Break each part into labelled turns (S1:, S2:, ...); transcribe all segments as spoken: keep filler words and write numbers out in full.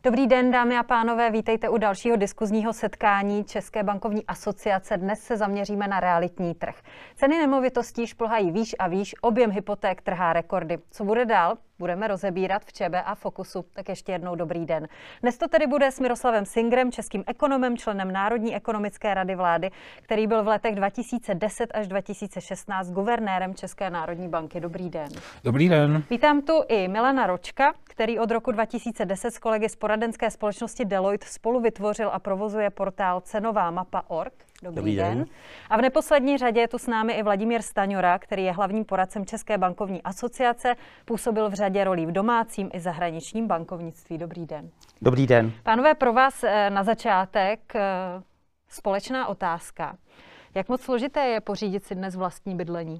S1: Dobrý den, dámy a pánové, vítejte u dalšího diskuzního setkání České bankovní asociace. Dnes se zaměříme na realitní trh. Ceny nemovitostí šplhají výš a výš, objem hypoték trhá rekordy. Co bude dál? Budeme rozebírat v Č B A Fokusu. Tak ještě jednou dobrý den. Dnes to tedy bude s Miroslavem Singrem, českým ekonomem, členem Národní ekonomické rady vlády, který byl v letech dva tisíce deset až dva tisíce šestnáct guvernérem České národní banky. Dobrý den.
S2: Dobrý den.
S1: Vítám tu i Milana Ročka, který od roku dva tisíce deset s kolegy z poradenské společnosti Deloitte spolu vytvořil a provozuje portál cenová mapa tečka org. Dobrý, Dobrý den. den. A v neposlední řadě je tu s námi i Vladimír Staňura, který je hlavním poradcem České bankovní asociace, působil v řadě rolí v domácím i zahraničním bankovnictví. Dobrý den.
S3: Dobrý den.
S1: Pánové, pro vás na začátek společná otázka. Jak moc složité je pořídit si dnes vlastní bydlení?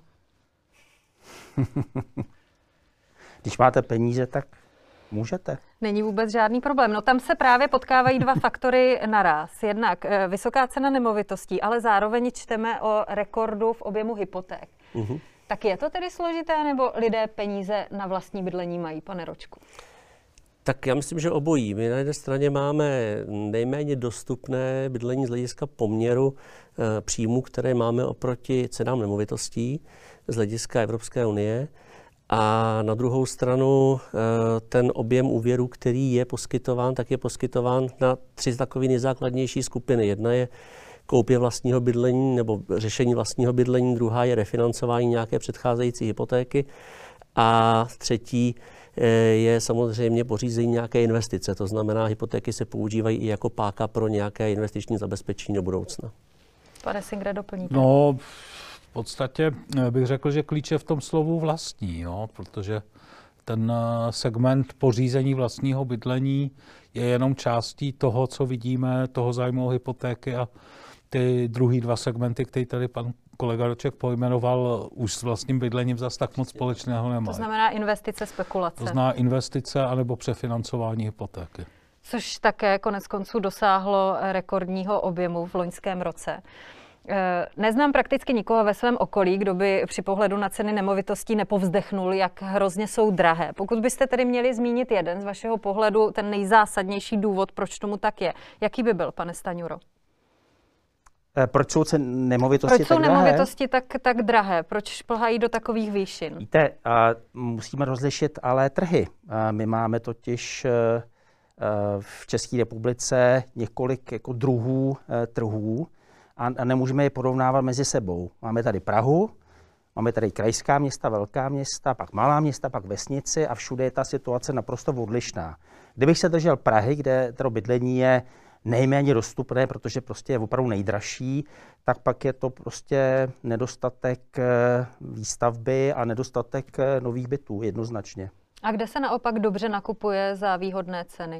S3: Když máte peníze, tak můžete.
S1: Není vůbec žádný problém. No tam se právě potkávají dva faktory naraz. Jednak vysoká cena nemovitostí, ale zároveň čteme o rekordu v objemu hypoték. Uh-huh. Tak je to tedy složité, nebo lidé peníze na vlastní bydlení mají, pane Ročku?
S4: Tak já myslím, že obojí. My na jedné straně máme nejméně dostupné bydlení z hlediska poměru e, příjmů, které máme oproti cenám nemovitostí z hlediska Evropské unie. A na druhou stranu ten objem úvěru, který je poskytován, tak je poskytován na tři takové nejzákladnější skupiny. Jedna je koupě vlastního bydlení nebo řešení vlastního bydlení, druhá je refinancování nějaké předcházející hypotéky a třetí je samozřejmě pořízení nějaké investice. To znamená, hypotéky se používají i jako páka pro nějaké investiční zabezpečení do budoucna.
S1: Pane Singre, doplníte?
S2: No, v podstatě bych řekl, že klíč je v tom slovu vlastní, jo, protože ten segment pořízení vlastního bydlení je jenom částí toho, co vidíme, toho zájmu o hypotéky, a ty druhý dva segmenty, které tady pan kolega Roček pojmenoval, už s vlastním bydlením zase tak moc společného nemají.
S1: To znamená investice, spekulace.
S2: To znamená investice anebo přefinancování hypotéky.
S1: Což také konec konců dosáhlo rekordního objemu v loňském roce. Neznám prakticky nikoho ve svém okolí, kdo by při pohledu na ceny nemovitostí nepovzdechnul, jak hrozně jsou drahé. Pokud byste tedy měli zmínit jeden z vašeho pohledu, ten nejzásadnější důvod, proč tomu tak je, jaký by byl, pane Staňuro?
S3: Proč jsou ceny nemovitosti
S1: Proč
S3: tak
S1: jsou
S3: drahé?
S1: nemovitosti tak, tak drahé? Proč šplhají do takových výšin?
S3: Víte, musíme rozlišit ale trhy. My máme totiž v České republice několik jako druhů trhů a nemůžeme je porovnávat mezi sebou. Máme tady Prahu, máme tady krajská města, velká města, pak malá města, pak vesnici a všude je ta situace naprosto odlišná. Kdybych se držel Prahy, kde to bydlení je nejméně dostupné, protože prostě je opravdu nejdražší, tak pak je to prostě nedostatek výstavby a nedostatek nových bytů jednoznačně.
S1: A kde se naopak dobře nakupuje za výhodné ceny?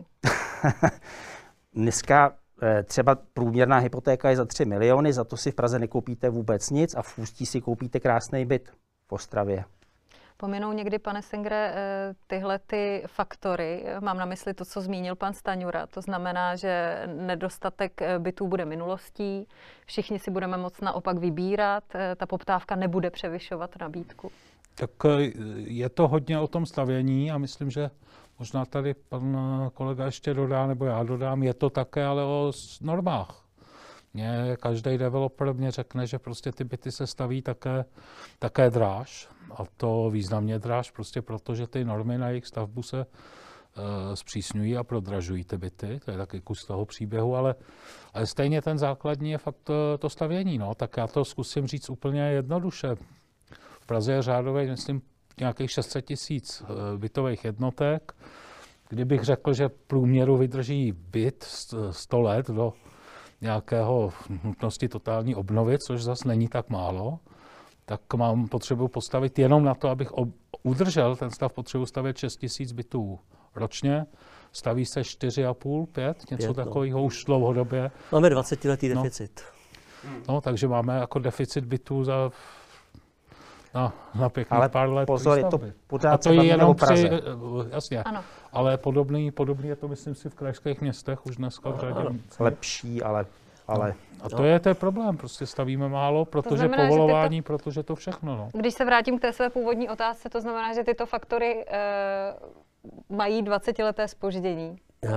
S3: Dneska třeba průměrná hypotéka je za tři miliony, za to si v Praze nekoupíte vůbec nic a v Ústí si koupíte krásný byt v Ostravě.
S1: Pominou někdy, pane Singre, tyhle ty faktory, mám na mysli to, co zmínil pan Staňura, to znamená, že nedostatek bytů bude minulostí, všichni si budeme moct naopak vybírat, ta poptávka nebude převyšovat nabídku.
S2: Tak je to hodně o tom stavění a myslím, že možná tady pan kolega ještě dodá, nebo já dodám, je to také ale o normách. Mě každý developer mě řekne, že prostě ty byty se staví také, také dráž, a to významně dráž, prostě protože ty normy na jejich stavbu se e, zpřísňují a prodražují ty byty, to je taky kus toho příběhu, ale, ale stejně ten základní je fakt to, to stavění, no, tak já to zkusím říct úplně jednoduše. V Praze je řádově, myslím, nějakých šest set tisíc bytových jednotek. Kdybych řekl, že průměru vydrží byt sto let do nějakého nutnosti totální obnovy, což zase není tak málo, tak mám potřebu postavit jenom na to, abych udržel ten stav, potřebu stavět šest tisíc bytů ročně. Staví se čtyři a půl, pět, něco pět, takového no. Už dlouhodobě.
S4: Máme dvacetiletý
S2: no.
S4: deficit.
S2: No, takže máme jako deficit bytů za na, na pěkných
S3: ale
S2: pár let
S3: pozor, je to pořád
S2: a to je jenom
S3: Praze.
S2: Při, jasně, ano. Ale podobný, podobný je to, myslím si, v krajských městech už dneska v řadě.
S3: Lepší, ale... ale...
S2: No. A to je ten problém, prostě stavíme málo, protože znamená, povolování, tyto, protože to všechno. No.
S1: Když se vrátím k té své původní otázce, to znamená, že tyto faktory e, mají dvacetileté zpoždění.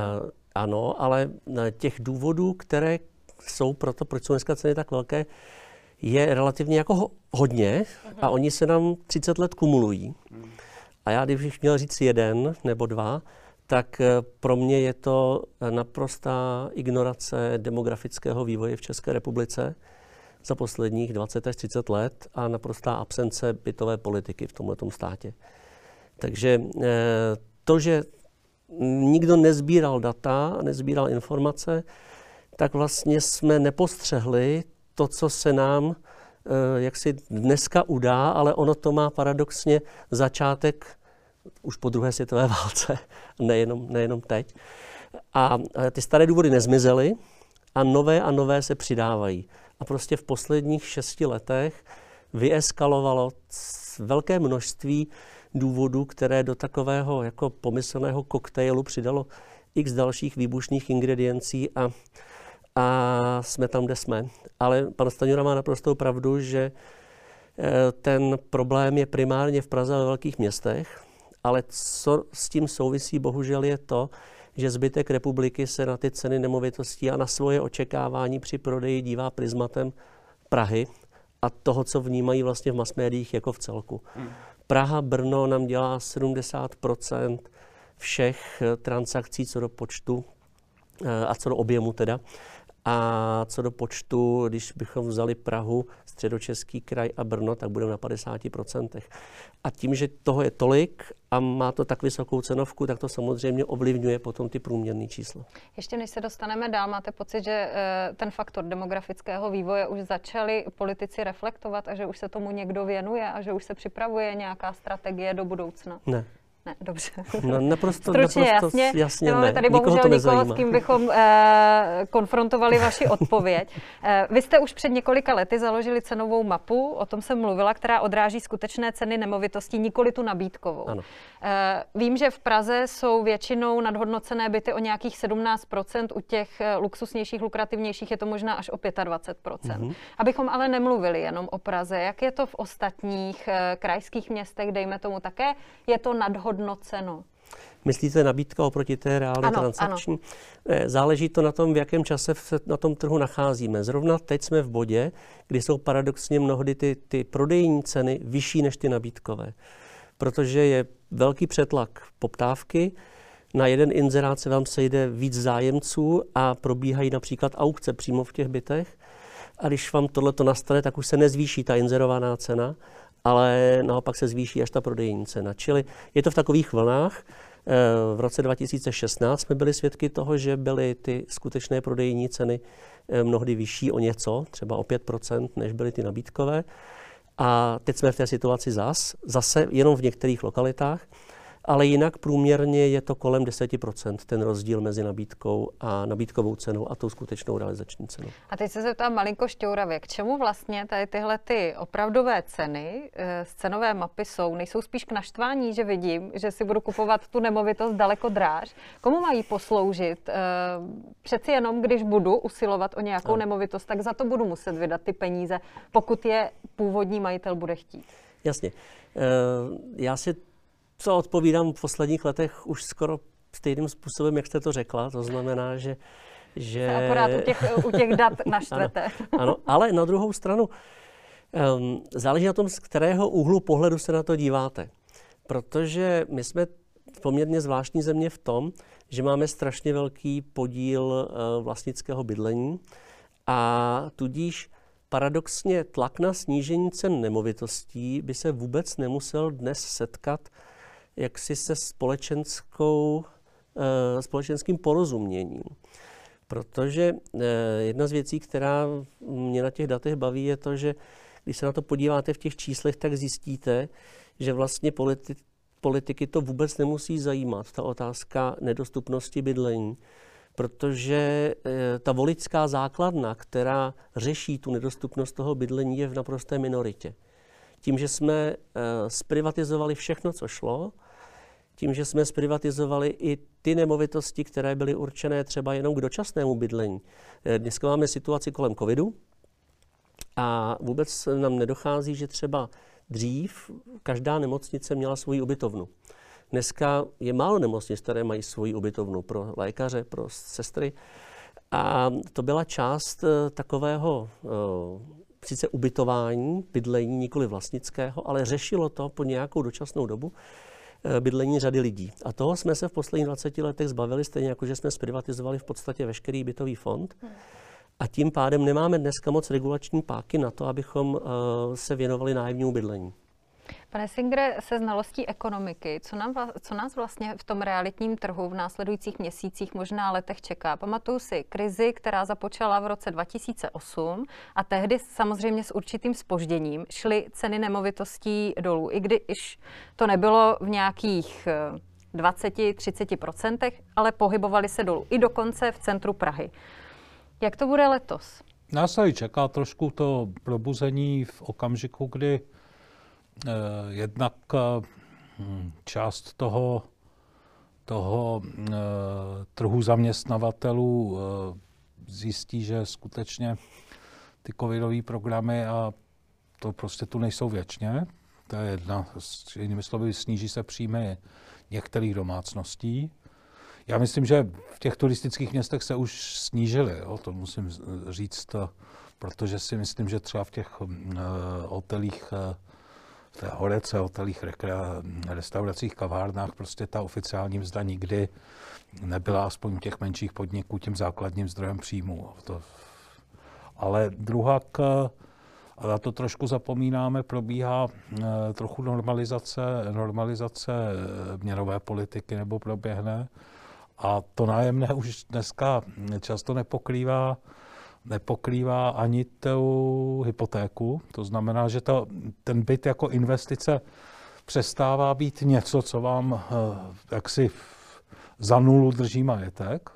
S4: ano, ale těch důvodů, které jsou pro to, proč jsou dneska ceny tak velké, je relativně jako hodně a oni se nám třicet let kumulují. A já, kdybych měl říct jeden nebo dva, tak pro mě je to naprostá ignorace demografického vývoje v České republice za posledních dvacet až třicet let a naprostá absence bytové politiky v tomhletom státě. Takže to, že nikdo nezbíral data, nezbíral informace, tak vlastně jsme nepostřehli to, co se nám jak si dneska udá, ale ono to má paradoxně začátek už po druhé světové válce, nejenom, nejenom teď. A ty staré důvody nezmizely a nové a nové se přidávají. A prostě v posledních šesti letech vyeskalovalo velké množství důvodů, které do takového jako pomyslného koktejlu přidalo x dalších výbušných ingrediencí a, a jsme tam, kde jsme. Ale pan Stanjura má naprostou pravdu, že ten problém je primárně v Praze a ve velkých městech, ale co s tím souvisí bohužel je to, že zbytek republiky se na ty ceny nemovitostí a na svoje očekávání při prodeji dívá prismatem Prahy a toho, co vnímají vlastně v masmédiích jako v celku. Hmm. Praha, Brno nám dělá sedmdesát procent všech transakcí co do počtu a co do objemu teda. A co do počtu, když bychom vzali Prahu, Středočeský kraj a Brno, tak budeme na padesát procent. A tím, že toho je tolik a má to tak vysokou cenovku, tak to samozřejmě ovlivňuje potom ty průměrné čísla.
S1: Ještě než se dostaneme dál, máte pocit, že ten faktor demografického vývoje už začali politici reflektovat a že už se tomu někdo věnuje a že už se připravuje nějaká strategie do budoucna?
S4: Ne.
S1: Ne, dobře.
S4: No, naprosto,
S1: Stručně,
S4: naprosto
S1: jasně.
S4: jasně
S1: Máme
S4: ne.
S1: tady
S4: Nikoho
S1: bohužel
S4: to
S1: nikoho,
S4: nezajímá.
S1: s kým bychom eh, konfrontovali vaši odpověď. Eh, vy jste už před několika lety založili cenovou mapu, o tom jsem mluvila, která odráží skutečné ceny nemovitostí, nikoli tu nabídkovou. Ano. Eh, vím, že v Praze jsou většinou nadhodnocené byty o nějakých sedmnáct procent, u těch luxusnějších, lukrativnějších je to možná až o dvacet pět procent. Mm-hmm. Abychom ale nemluvili jenom o Praze, jak je to v ostatních eh, krajských městech, dejme tomu také, je to nadhodnoceno?
S4: Myslíte nabídka oproti té reálné
S1: ano,
S4: transakční? Ano. Záleží to na tom, v jakém čase se na tom trhu nacházíme. Zrovna teď jsme v bodě, kdy jsou paradoxně mnohdy ty, ty prodejní ceny vyšší než ty nabídkové. Protože je velký přetlak poptávky, na jeden inzerát se vám sejde víc zájemců a probíhají například aukce přímo v těch bytech. A když vám tohleto nastane, tak už se nezvýší ta inzerovaná cena, ale naopak se zvýší až ta prodejní cena. Čili je to v takových vlnách. V roce dva tisíce šestnáct jsme byli svědky toho, že byly ty skutečné prodejní ceny mnohdy vyšší o něco, třeba o pět procent, než byly ty nabídkové. A teď jsme v té situaci zas, zase jenom v některých lokalitách, ale jinak průměrně je to kolem deset procent ten rozdíl mezi nabídkou a nabídkovou cenou a tou skutečnou realizační cenou.
S1: A teď se zeptám malinko šťouravě, k čemu vlastně tady tyhle ty opravdové ceny z cenové mapy jsou? Nejsou spíš k naštvání, že vidím, že si budu kupovat tu nemovitost daleko dráž? Komu mají posloužit? Přeci jenom, když budu usilovat o nějakou ano. nemovitost, tak za to budu muset vydat ty peníze, pokud je původní majitel bude chtít.
S4: Jasně. Já si co odpovídám v posledních letech už skoro stejným způsobem, jak jste to řekla. To znamená, že... že...
S1: Se akorát u těch, u těch dat naštvete.
S4: Ano, ano, ale na druhou stranu um, záleží na tom, z kterého úhlu pohledu se na to díváte. Protože my jsme poměrně zvláštní země v tom, že máme strašně velký podíl uh, vlastnického bydlení a tudíž paradoxně tlak na snížení cen nemovitostí by se vůbec nemusel dnes setkat jaksi se společenskou, uh, společenským porozuměním. Protože uh, jedna z věcí, která mě na těch datech baví, je to, že když se na to podíváte v těch číslech, tak zjistíte, že vlastně politi- politiky to vůbec nemusí zajímat, ta otázka nedostupnosti bydlení. Protože uh, ta voličská základna, která řeší tu nedostupnost toho bydlení, je v naprosté minoritě. Tím, že jsme uh, zprivatizovali všechno, co šlo, tím, že jsme zprivatizovali i ty nemovitosti, které byly určené třeba jenom k dočasnému bydlení. Dneska máme situaci kolem covidu a vůbec nám nedochází, že třeba dřív každá nemocnice měla svoji ubytovnu. Dneska je málo nemocnic, které mají svoji ubytovnu pro lékaře, pro sestry. A to byla část takového sice ubytování, bydlení, nikoli vlastnického, ale řešilo to po nějakou dočasnou dobu bydlení řady lidí. A toho jsme se v posledních dvaceti letech zbavili, stejně jako že jsme zprivatizovali v podstatě veškerý bytový fond. A tím pádem nemáme dneska moc regulační páky na to, abychom se věnovali nájemnímu bydlení.
S1: Pane Singre, se znalostí ekonomiky, co, nám, co nás vlastně v tom realitním trhu v následujících měsících, možná letech čeká? Pamatuju si krizi, která započala v roce dva tisíce osm a tehdy samozřejmě s určitým zpožděním šly ceny nemovitostí dolů, i když to nebylo v nějakých dvacet až třicet procentech, ale pohybovaly se dolů, i dokonce v centru Prahy. Jak to bude letos?
S2: Nás tady čeká trošku to probuzení v okamžiku, kdy eh, jednak eh, část toho, toho eh, trhu zaměstnavatelů eh, zjistí, že skutečně ty covidové programy a to prostě tu nejsou věčně. To je jedna, jinými slovy, sníží se příjmy některých domácností. Já myslím, že v těch turistických městech se už snížily, jo, to musím říct, protože si myslím, že třeba v těch uh, hotelích, uh, v té horece, hotelích, rekrea, restauracích, kavárnách, prostě ta oficiální mzda nikdy nebyla, aspoň u těch menších podniků, tím základním zdrojem příjmu. To, ale druhá, a na to trošku zapomínáme, probíhá uh, trochu normalizace, normalizace měnové politiky, nebo proběhne. A to nájemné už dneska často nepokrývá, nepokrývá ani tu hypotéku. To znamená, že to, ten byt jako investice přestává být něco, co vám jaksi za nulu drží majetek.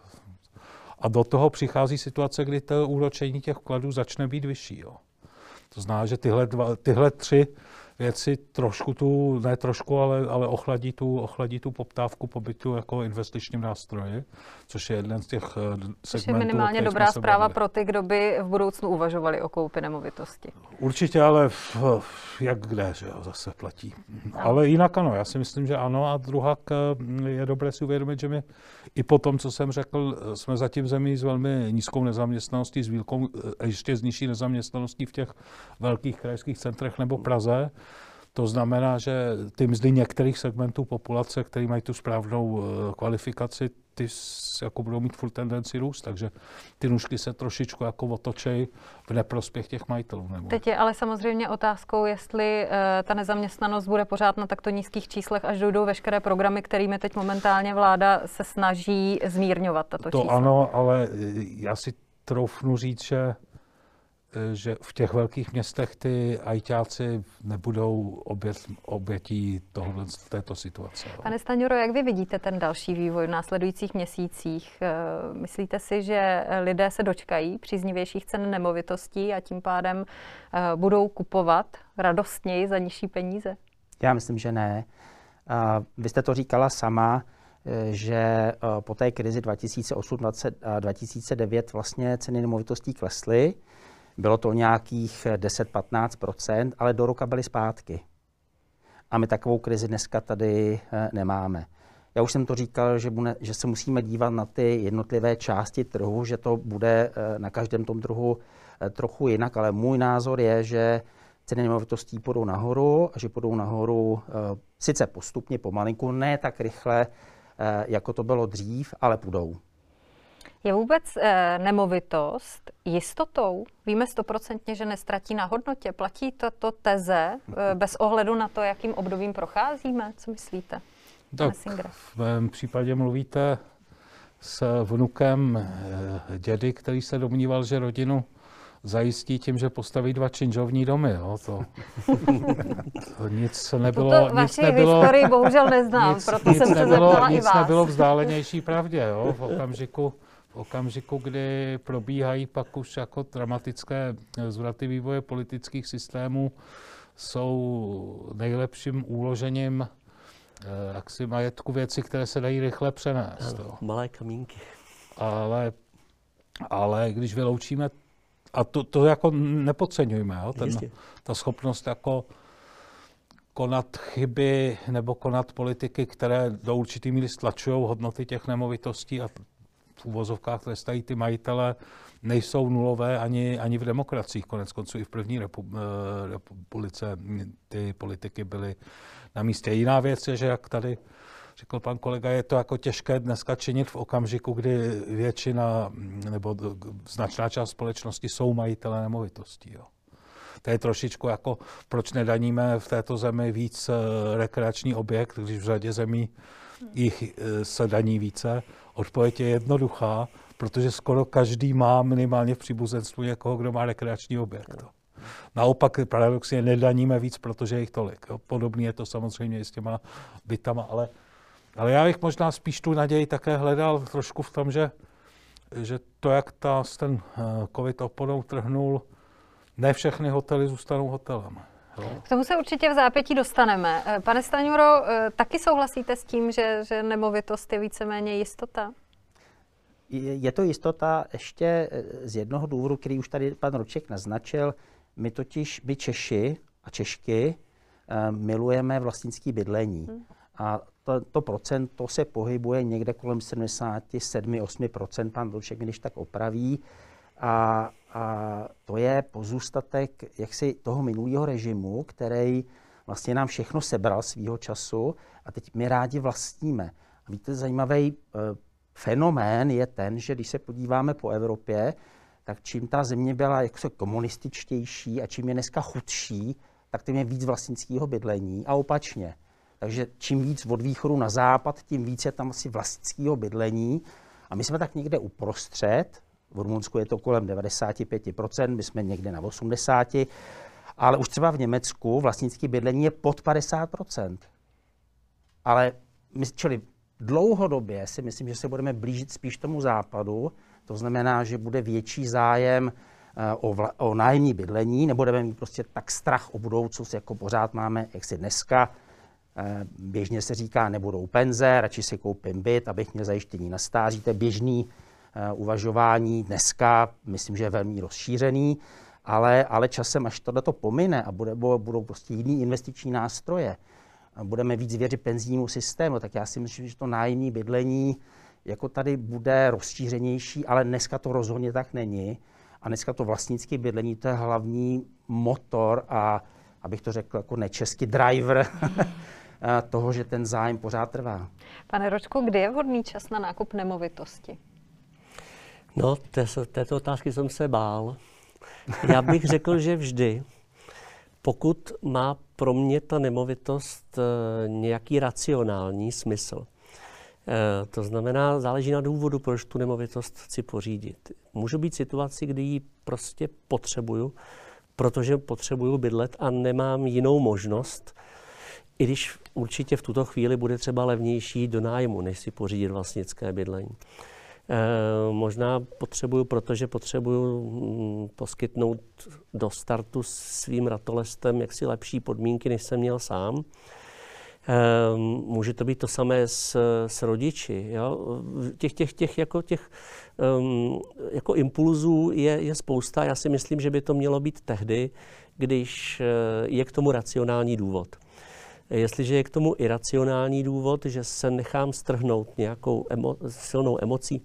S2: A do toho přichází situace, kdy to úročení těch vkladů začne být vyšší. Jo. To znamená, že tyhle, dva, tyhle tři věci trošku tu, ne trošku, ale, ale ochladí, tu, ochladí tu poptávku po bytu jako investičním nástroji, což je jeden z těch segmentů.
S1: Což je minimálně dobrá zpráva pro ty, kdo by v budoucnu uvažovali o koupi nemovitosti.
S2: Určitě, ale v, jak kde, že jo, zase platí. No. Ale jinak ano, já si myslím, že ano. A druhá je dobré si uvědomit, že my i po tom, co jsem řekl, jsme zatím zemí s velmi nízkou nezaměstnaností, s výlkou, ještě s nižší nezaměstnaností v těch velkých krajských centrech nebo Praze. To znamená, že ty mzdy některých segmentů populace, který mají tu správnou kvalifikaci, ty jako budou mít furt tendenci růst, takže ty nůžky se trošičku jako otočej v neprospěch těch majitelů. Nebo...
S1: Teď je ale samozřejmě otázkou, jestli uh, ta nezaměstnanost bude pořád na takto nízkých číslech, až dojdou veškeré programy, kterými teď momentálně vláda se snaží zmírňovat tato
S2: to
S1: čísla.
S2: Ano, ale já si troufnu říct, že že v těch velkých městech ty ajťáci nebudou obět, obětí tohle, této situace.
S1: Pane Staňuro, jak vy vidíte ten další vývoj v následujících měsících? Myslíte si, že lidé se dočkají příznivějších cen nemovitostí a tím pádem budou kupovat radostněji za nižší peníze?
S3: Já myslím, že ne. Vy jste to říkala sama, že po té krizi dva tisíce osm a dva tisíce devět vlastně ceny nemovitostí klesly. Bylo to nějakých deset až patnáct procent, ale do roka byly zpátky. A my takovou krizi dneska tady nemáme. Já už jsem to říkal, že, bude, že se musíme dívat na ty jednotlivé části trhu, že to bude na každém tom trhu trochu jinak, ale můj názor je, že ceny nemovitostí půjdou nahoru a že půjdou nahoru sice postupně, pomalinku, ne tak rychle, jako to bylo dřív, ale půjdou.
S1: Je vůbec e, nemovitost jistotou? Víme stoprocentně, že nestratí na hodnotě. Platí tato teze e, bez ohledu na to, jakým obdobím procházíme? Co myslíte?
S2: Tak v mém případě mluvíte s vnukem e, dědy, který se domníval, že rodinu zajistí tím, že postaví dva činžovní domy. Jo? To, to nic nebylo...
S1: Tuto vaši
S2: nebylo,
S1: historii bohužel neznám, nic, proto nic jsem se
S2: nebylo,
S1: zeptala
S2: nic
S1: i vás.
S2: Nic nebylo vzdálenější pravdě. Jo? V okamžiku, v okamžiku, kdy probíhají pak už jako dramatické zvraty vývoje politických systémů, jsou nejlepším úložením jaksi majetku věci, které se dají rychle přenést.
S4: Ano, malé kamínky.
S2: Ale, ale když vyloučíme, a to, to jako nepodceňujme, jo? Ten, ta schopnost jako konat chyby nebo konat politiky, které do určitý míry stlačují hodnoty těch nemovitostí a v uvozovkách trestají ty majitele, nejsou nulové ani, ani v demokracích. Konec konců i v první republice ty politiky byly na místě. Jiná věc je, že jak tady řekl pan kolega, je to jako těžké dneska činit v okamžiku, kdy většina nebo značná část společnosti jsou majitelé nemovitostí. Jo. To je trošičku jako, proč nedaníme v této zemi víc rekreační objekt, když v řadě zemí jich se daní více. Odpověď je jednoduchá, protože skoro každý má minimálně v příbuzenstvu někoho, kdo má rekreační objekt. Naopak paradoxně nedaníme víc, protože je jich tolik. Jo. Podobně je to samozřejmě i s těma bytama, ale, ale já bych možná spíš tu naději také hledal trošku v tom, že, že to, jak ta, ten covid oponou trhnul, ne všechny hotely zůstanou hotelem. Jo.
S1: K tomu se určitě v zápětí dostaneme. Pane Stanjuro, taky souhlasíte s tím, že, že nemovitost je víceméně jistota?
S3: Je to jistota ještě z jednoho důvodu, který už tady pan Roček naznačil. My totiž, my Češi a Češky milujeme vlastnické bydlení. Hmm. A to, to procento se pohybuje někde kolem sedmdesát sedm až osm procent, pan Roček mi když tak opraví. A, a to je pozůstatek jaksi toho minulého režimu, který vlastně nám všechno sebral svýho času a teď my rádi vlastníme. A víte, zajímavý e, fenomén je ten, že když se podíváme po Evropě, tak čím ta země byla jaksi komunističtější a čím je dneska chudší, tak tím je víc vlastnického bydlení a opačně. Takže čím víc od východu na západ, tím víc je tam asi vlastnického bydlení. A my jsme tak někde uprostřed. V Rumunsku je to kolem devadesát pět procent, my jsme někde na osmdesát procent, ale už třeba v Německu vlastnické bydlení je pod padesát procent. Ale my, čili dlouhodobě si myslím, že se budeme blížit spíš tomu západu, to znamená, že bude větší zájem o, vla, o nájemní bydlení, nebudeme mít prostě tak strach o budoucnost, jako pořád máme, jak si dneska. Běžně se říká, nebudou penze, radši si koupím byt, abych měl zajištění na stáří, to je běžný uvažování dneska, myslím, že je velmi rozšířený, ale, ale časem, až tohleto pomine a bude, budou prostě jiný investiční nástroje, a budeme víc věřit penzijnímu systému, tak já si myslím, že to nájemní bydlení jako tady bude rozšířenější, ale dneska to rozhodně tak není. A dneska to vlastnické bydlení, to je hlavní motor a, abych to řekl, jako nečeský driver toho, že ten zájem pořád trvá.
S1: Pane Ročku, kdy je vhodný čas na nákup nemovitosti?
S4: No, té, této otázky jsem se bál. Já bych řekl, že vždy, pokud má pro mě ta nemovitost e, nějaký racionální smysl. E, to znamená, záleží na důvodu, proč tu nemovitost chci pořídit. Můžu být v situaci, kdy ji prostě potřebuju, protože potřebuju bydlet a nemám jinou možnost, i když určitě v tuto chvíli bude třeba levnější do nájmu, než si pořídit vlastnické bydlení. E, možná potřebuju, protože potřebuju mm, poskytnout do startu svým ratolestem jaksi lepší podmínky, než jsem měl sám. E, může to být to samé s, s rodiči. Jo? Těch, těch, těch, jako, těch um, jako impulzů je, je spousta. Já si myslím, že by to mělo být tehdy, když je k tomu racionální důvod. Jestliže je k tomu iracionální důvod, že se nechám strhnout nějakou emo, silnou emocí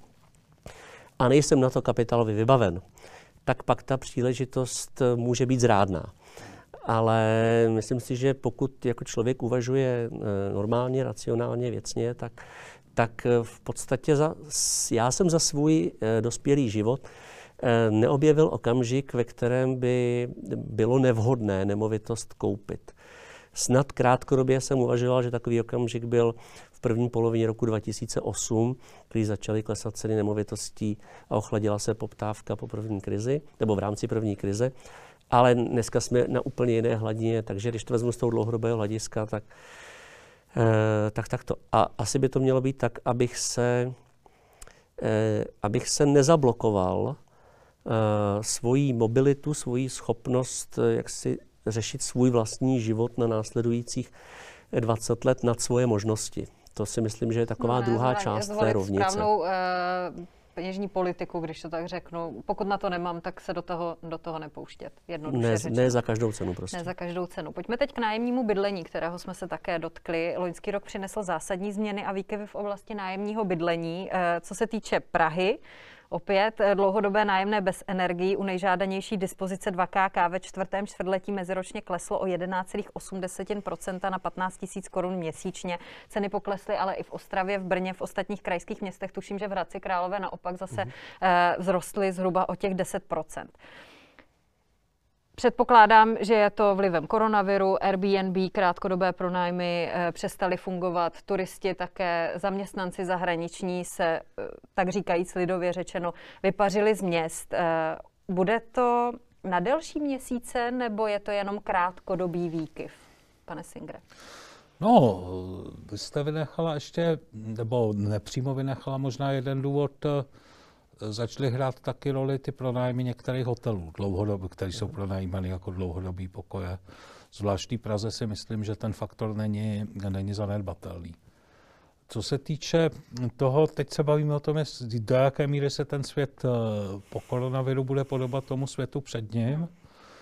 S4: a nejsem na to kapitálově vybaven, tak pak ta příležitost může být zrádná. Ale myslím si, že pokud jako člověk uvažuje normálně, racionálně, věcně, tak, tak v podstatě za, já jsem za svůj dospělý život neobjevil okamžik, ve kterém by bylo nevhodné nemovitost koupit. Snad krátkodobě jsem uvažoval, že takový okamžik byl v první polovině roku dva tisíce osm, když začaly klesat ceny nemovitostí a ochladila se poptávka po první krizi, nebo v rámci první krize. Ale dneska jsme na úplně jiné hladině, takže když to vezmu z toho dlouhodobého hlediska, tak, eh, tak, tak to. A asi by to mělo být tak, abych se, eh, abych se nezablokoval eh, svoji mobilitu, svoji schopnost, eh, jak si řešit svůj vlastní život na následujících dvacet let nad svoje možnosti. To si myslím, že je taková no, druhá část té rovnice.
S1: Správnou, uh, peněžní politiku, když to tak řeknu. Pokud na to nemám, tak se do toho, do toho nepouštět. Jednoduše
S4: ne,
S1: řečeno.
S4: ne za každou cenu prostě.
S1: Ne za každou cenu. Pojďme teď k nájemnímu bydlení, kterého jsme se také dotkli. Loňský rok přinesl zásadní změny a výkyvy v oblasti nájemního bydlení. Co se týče Prahy, opět dlouhodobé nájemné bez energií u nejžádanější dispozice dva ká ká ve čtvrtém čtvrtletí meziročně kleslo o jedenáct celá osm procenta na patnáct tisíc korun měsíčně. Ceny poklesly ale i v Ostravě, v Brně, v ostatních krajských městech. Tuším, že v Hradci Králové naopak zase mm. vzrostly zhruba o těch deset procent. Předpokládám, že je to vlivem koronaviru, Airbnb, krátkodobé pronájmy e, přestaly fungovat, turisti také, zaměstnanci zahraniční se, e, tak říkajíc lidově řečeno, vypařili z měst. E, bude to na delší měsíce, nebo je to jenom krátkodobý výkyv, pane Singre?
S2: No, vy jste vynechala ještě, nebo nepřímo vynechala možná jeden důvod, začaly hrát taky roli ty pronájmy některých hotelů, dlouhodobí, které jsou pronajímány jako dlouhodobý pokoje. Zvlášť v Praze si myslím, že ten faktor není, není zanedbatelný. Co se týče toho, teď se bavíme o tom, do jaké míry se ten svět po koronaviru bude podobat tomu světu před ním.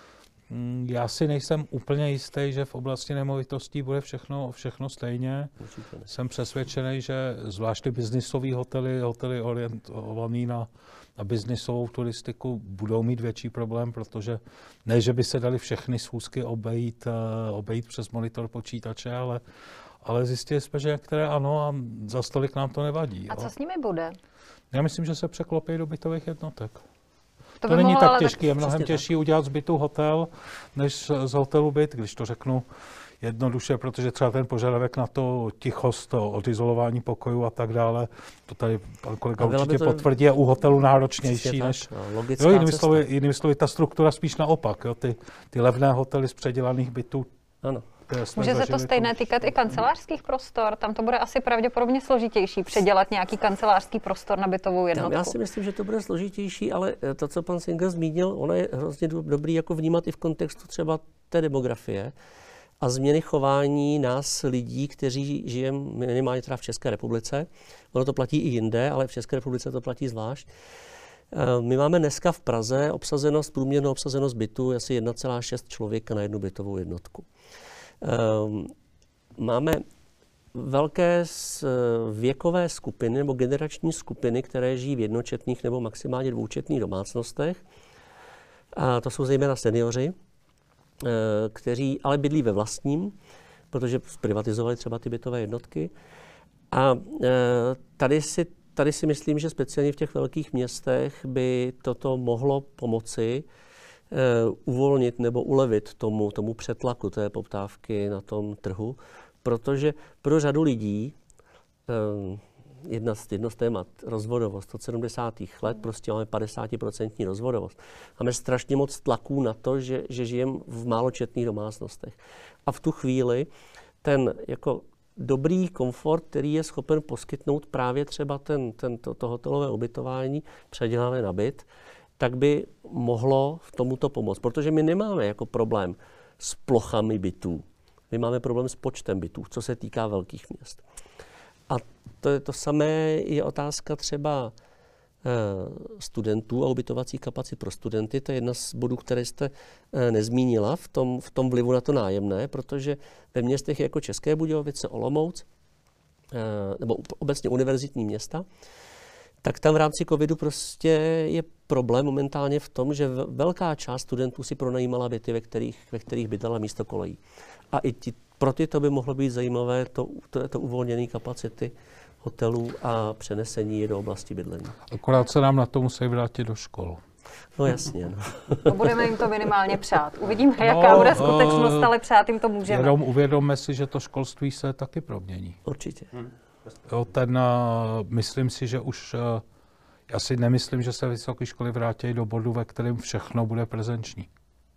S2: Já si nejsem úplně jistý, že v oblasti nemovitostí bude všechno, všechno stejně. Jsem přesvědčený, že zvlášť ty biznisové hotely, hotely orientované na, na biznisovou turistiku budou mít větší problém, protože ne, že by se dali všechny schůzky obejít, obejít přes monitor počítače, ale, ale zjistili jsme, že některé ano a za stolik nám to nevadí.
S1: A co
S2: jo.
S1: s nimi bude?
S2: Já myslím, že se překlopí do bytových jednotek.
S1: To,
S2: to není tak těžké,
S1: tak
S2: je mnohem těžší tak. udělat z bytu hotel, než z hotelu byt, když to řeknu jednoduše, protože třeba ten požadavek na to tichost, to odizolování pokojů a tak dále, to tady pan kolega určitě to... potvrdí, je u hotelu náročnější než... Jo, jinými slovy, jinými slovy, ta struktura spíš naopak, jo, ty, ty levné hotely z předělaných bytů.
S4: Ano.
S1: Může se to stejné týkat i kancelářských prostor? Tam to bude asi pravděpodobně složitější předělat nějaký kancelářský prostor na bytovou jednotku.
S4: Já si myslím, že to bude složitější, ale to, co pan Singer zmínil, ono je hrozně dobrý jako vnímat i v kontextu třeba té demografie a změny chování nás lidí, kteří žijeme minimálně teda v České republice. Ono to platí i jinde, ale v České republice to platí zvlášť. My máme dneska v Praze obsazenost, průměrnou obsazenost bytu asi jedna celá šest člověka na jednu bytovou jednotku. Máme velké věkové skupiny nebo generační skupiny, které žijí v jednočetných nebo maximálně dvoučetných domácnostech. A to jsou zejména seniori, kteří ale bydlí ve vlastním, protože zprivatizovali třeba ty bytové jednotky. A tady si, tady si myslím, že speciálně v těch velkých městech by toto mohlo pomoci Uh, uvolnit nebo ulevit tomu, tomu přetlaku té poptávky na tom trhu, protože pro řadu lidí uh, jedna z, jedno z témat rozvodovost od sedmdesátých let, prostě máme padesát procent rozvodovost. Máme strašně moc tlaků na to, že, že žijeme v máločetných domácnostech. A v tu chvíli ten jako dobrý komfort, který je schopen poskytnout právě třeba ten, ten, to, to hotelové ubytování předělané na byt, tak by mohlo v tomuto pomoct. Protože my nemáme jako problém s plochami bytů. My máme problém s počtem bytů, co se týká velkých měst. A to, je to samé je otázka třeba eh, studentů a ubytovacích kapacit pro studenty. To je jedna z bodů, které jste eh, nezmínila v tom, v tom vlivu na to nájemné, protože ve městech jako České Budějovice, Olomouc, eh, nebo obecně univerzitní města, tak tam v rámci covidu prostě je problém momentálně v tom, že velká část studentů si pronajímala byty, ve kterých, ve kterých bydlela místo kolejí. A i ti, pro ty to by mohlo být zajímavé to, to, to uvolněné kapacity hotelů a přenesení je do oblasti bydlení.
S2: Akorát se nám na to musí vrátit do škol.
S4: No jasně. No.
S1: No, budeme jim to minimálně přát. Uvidíme, jaká no, bude skutečnost, ale přát jim to můžeme.
S2: Jenom uvědomme si, že to školství se taky promění.
S4: Určitě. Hmm.
S2: Jo, ten, uh, myslím si, že už, uh, já si nemyslím, že se vysoké školy vrátí do bodu, ve kterém všechno bude prezenční.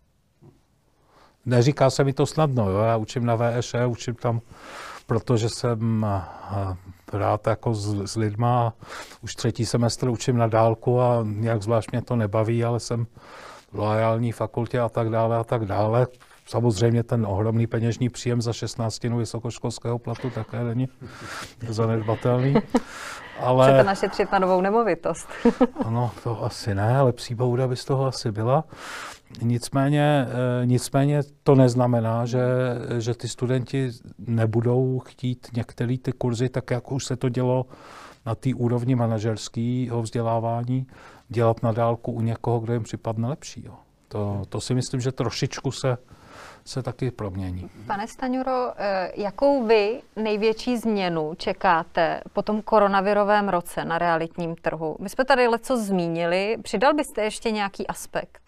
S2: Neříká se mi to snadno, jo? Já učím na V Š E, učím tam, protože jsem uh, rád jako s, s lidma, už třetí semestr učím na dálku a nějak zvlášť mě to nebaví, ale jsem v loajální fakultě a tak dále a tak dále. samozřejmě ten ohromný peněžní příjem za šestnáctinu vysokoškolského platu také není zanedbatelný. Ale...
S1: Chcete našetřit na novou nemovitost.
S2: Ano, to asi ne, lepší bouda by z toho asi byla. Nicméně, nicméně to neznamená, že, že ty studenti nebudou chtít některé ty kurzy, tak jak už se to dělo na té úrovni manažerského vzdělávání, dělat na dálku u někoho, kdo jim připadne lepší. Jo. To, to si myslím, že trošičku se, se taky promění.
S1: Pane Staňuro, jakou vy největší změnu čekáte po tom koronavirovém roce na realitním trhu? My jsme tady leco zmínili. Přidal byste ještě nějaký aspekt?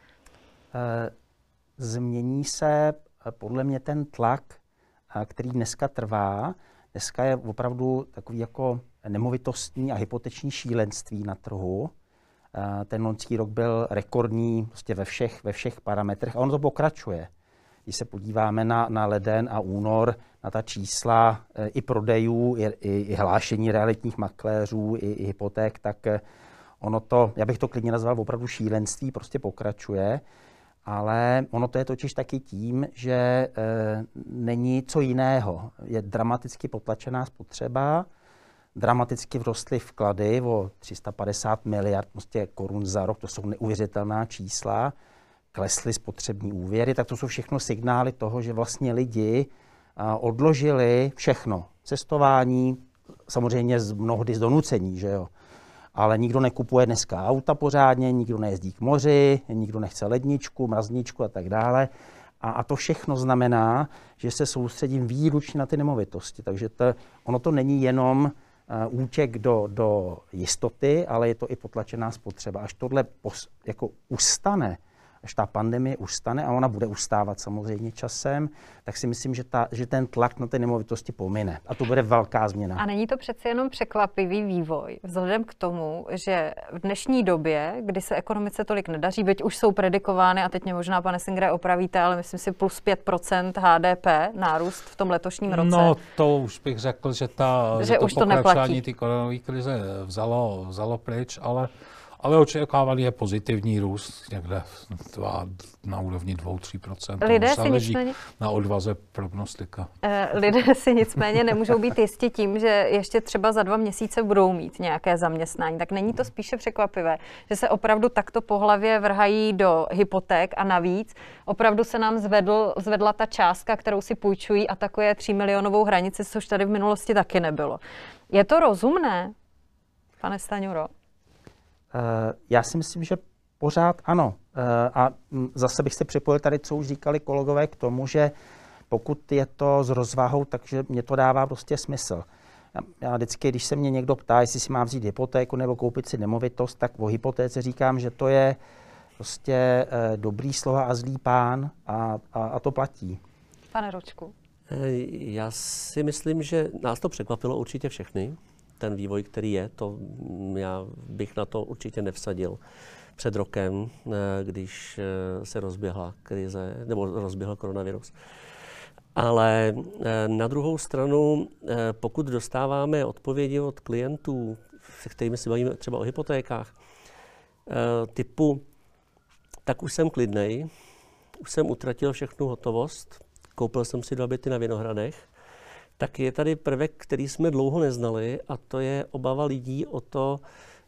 S3: Změní se podle mě ten tlak, který dneska trvá. Dneska je opravdu takový jako nemovitostní a hypoteční šílenství na trhu. Ten loňský rok byl rekordní prostě ve všech, ve všech parametrech a ono to pokračuje. Když se podíváme na, na leden a únor, na ta čísla i prodejů, i, i, i hlášení realitních makléřů, i, i hypoték, tak ono to, já bych to klidně nazval opravdu šílenství, prostě pokračuje. Ale ono to je totiž taky tím, že e, není co jiného. Je dramaticky potlačená spotřeba, dramaticky vrostly vklady o tři sta padesát miliard prostě korun za rok, to jsou neuvěřitelná čísla, klesly spotřební úvěry, tak to jsou všechno signály toho, že vlastně lidi a, odložili všechno. Cestování, samozřejmě z, mnohdy z donucení, že jo. Ale nikdo nekupuje dneska auta pořádně, nikdo nejezdí k moři, nikdo nechce ledničku, mrazničku a tak dále. A, a to všechno znamená, že se soustředím výlučně na ty nemovitosti. Takže to, ono to není jenom uh, útěk do, do jistoty, ale je to i potlačená spotřeba. Až tohle pos, jako ustane, až ta pandemie ustane, a ona bude ustávat samozřejmě časem, tak si myslím, že, ta, že ten tlak na ty nemovitosti pomine. A to bude velká změna.
S1: A není to přece jenom překvapivý vývoj, vzhledem k tomu, že v dnešní době, kdy se ekonomice tolik nedaří, byť už jsou predikovány, a teď mě možná, pane Singre, opravíte, ale myslím si plus pět procent H D P nárůst v tom letošním roce.
S2: No to už bych řekl, že, ta,
S1: že,
S2: že to
S1: už to
S2: pokračování té koronové krize vzalo, vzalo pryč, ale Ale očekávaný je pozitivní růst někde na úrovni dvě až tři procenta.
S1: Lidé si nicméně,
S2: na odvaze prognostika.
S1: Lidé si nicméně nemůžou být jistí tím, že ještě třeba za dva měsíce budou mít nějaké zaměstnání. Tak není to spíše překvapivé, že se opravdu takto po hlavě vrhají do hypoték a navíc opravdu se nám zvedl, zvedla ta částka, kterou si půjčují, a takové třímilionovou hranici, což tady v minulosti taky nebylo. Je to rozumné, pane Staňuro?
S3: Já si myslím, že pořád ano. A zase bych se připojil tady, co už říkali kolegové, k tomu, že pokud je to s rozvahou, takže mě to dává prostě smysl. Já vždycky, když se mě někdo ptá, jestli si mám vzít hypotéku nebo koupit si nemovitost, tak o hypotéce říkám, že to je prostě dobrý sloha a zlý pán a, a, a to platí.
S1: Pane Ročku.
S4: Já si myslím, že nás to překvapilo určitě všechny. Ten vývoj, který je, to já bych na to určitě nevsadil před rokem, když se rozběhla krize, nebo rozběhl koronavirus. Ale na druhou stranu, pokud dostáváme odpovědi od klientů, se kterými si bavíme třeba o hypotékách, typu, tak už jsem klidnej, už jsem utratil všechnu hotovost, koupil jsem si dva byty na Vinohradech, tak je tady prvek, který jsme dlouho neznali, a to je obava lidí o to,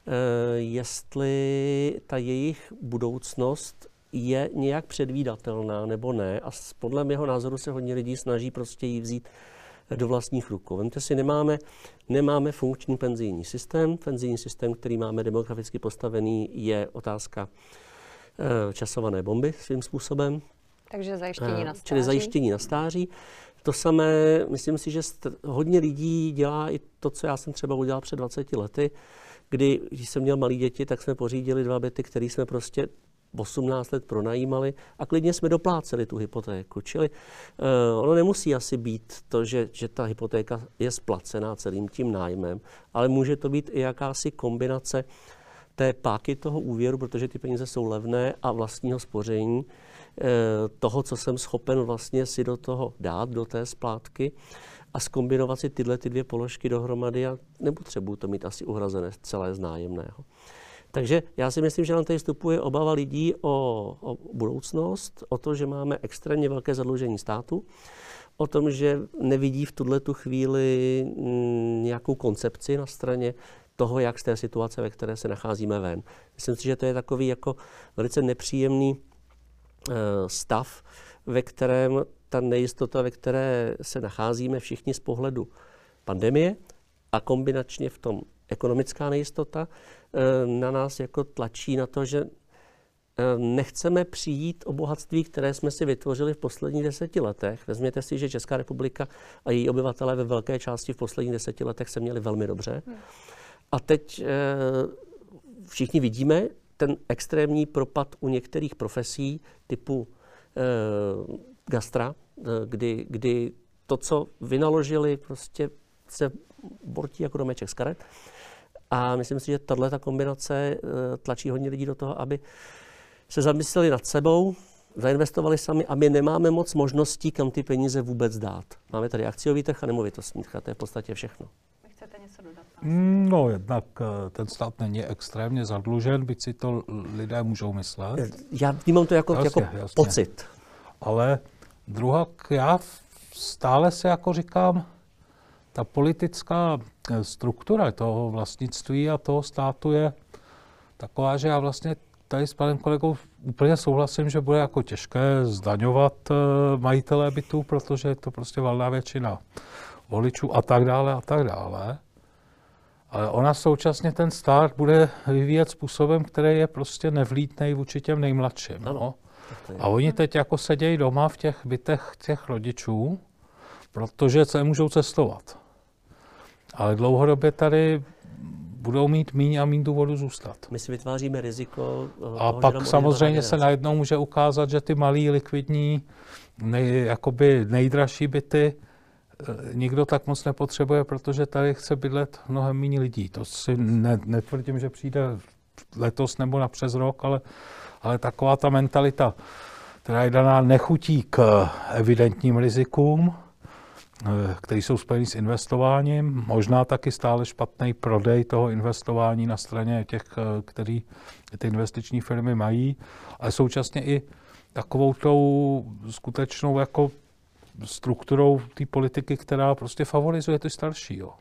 S4: jestli ta jejich budoucnost je nějak předvídatelná nebo ne. A podle mého názoru se hodně lidí snaží prostě ji vzít do vlastních rukou. Vemte si, nemáme, nemáme funkční penzijní systém. Penzijní systém, který máme demograficky postavený, je otázka časované bomby svým způsobem.
S1: Takže zajištění na stáří.
S4: Čili zajištění na stáří. To samé, myslím si, že hodně lidí dělá i to, co já jsem třeba udělal před dvaceti lety, kdy, když jsem měl malé děti, tak jsme pořídili dva byty, které jsme prostě osmnáct let pronajímali a klidně jsme dopláceli tu hypotéku. Čili uh, ono nemusí asi být to, že, že ta hypotéka je splacená celým tím nájmem, ale může to být i jakási kombinace té páky toho úvěru, protože ty peníze jsou levné, a vlastního spoření, toho, co jsem schopen vlastně si do toho dát, do té splátky, a zkombinovat si tyhle ty dvě položky dohromady, a nepotřebuji to mít asi uhrazené celé z nájemného. Takže já si myslím, že nám tady vstupuje obava lidí o, o budoucnost, o to, že máme extrémně velké zadlužení státu, o tom, že nevidí v tuhletu chvíli nějakou koncepci na straně toho, jak z té situace, ve které se nacházíme, ven. Myslím si, že to je takový jako velice nepříjemný uh, stav, ve kterém ta nejistota, ve které se nacházíme všichni z pohledu pandemie a kombinačně v tom ekonomická nejistota, uh, na nás jako tlačí na to, že uh, nechceme přijít o bohatství, které jsme si vytvořili v posledních deseti letech. Vezměte si, že Česká republika a její obyvatelé ve velké části v posledních deseti letech se měli velmi dobře. Hmm. A teď e, všichni vidíme ten extrémní propad u některých profesí typu e, gastra, e, kdy, kdy to, co vynaložili, prostě se bortí jako domeček z karet. A myslím si, že tato kombinace e, tlačí hodně lidí do toho, aby se zamysleli nad sebou, zainvestovali sami a my nemáme moc možností, kam ty peníze vůbec dát. Máme tady akciový trh a nemovitostní trh a to je v podstatě všechno.
S1: Chcete něco dodat?
S2: No, jednak ten stát není extrémně zadlužen, byť si to lidé můžou myslet.
S4: Já vnímám to jako, jasně, jako jasně. pocit.
S2: Ale druhá, já stále si jako říkám, ta politická struktura toho vlastnictví a toho státu je taková, že já vlastně tady s panem kolegou úplně souhlasím, že bude jako těžké zdaňovat majitele bytů, protože je to prostě valná většina voličů a tak dále a tak dále. Ale ona současně ten stát bude vyvíjet způsobem, který je prostě nevlídnej vůči těm nejmladším. No. A oni teď jako sedějí doma v těch bytech těch rodičů, protože se můžou cestovat. Ale dlouhodobě tady budou mít míň a míň důvodu zůstat.
S4: My si vytváříme riziko.
S2: A toho, pak samozřejmě se najednou může ukázat, že ty malý likvidní, nej, jakoby nejdražší byty nikdo tak moc nepotřebuje, protože tady chce bydlet mnohem méně lidí. To si ne, netvrdím, že přijde letos nebo na přes rok, ale, ale taková ta mentalita, která je daná nechutí k evidentním rizikům, které jsou spojeny s investováním, možná taky stále špatný prodej toho investování na straně těch, který ty investiční firmy mají, ale současně i takovou tou skutečnou jako strukturou té politiky, která prostě favorizuje ty starší. Jo.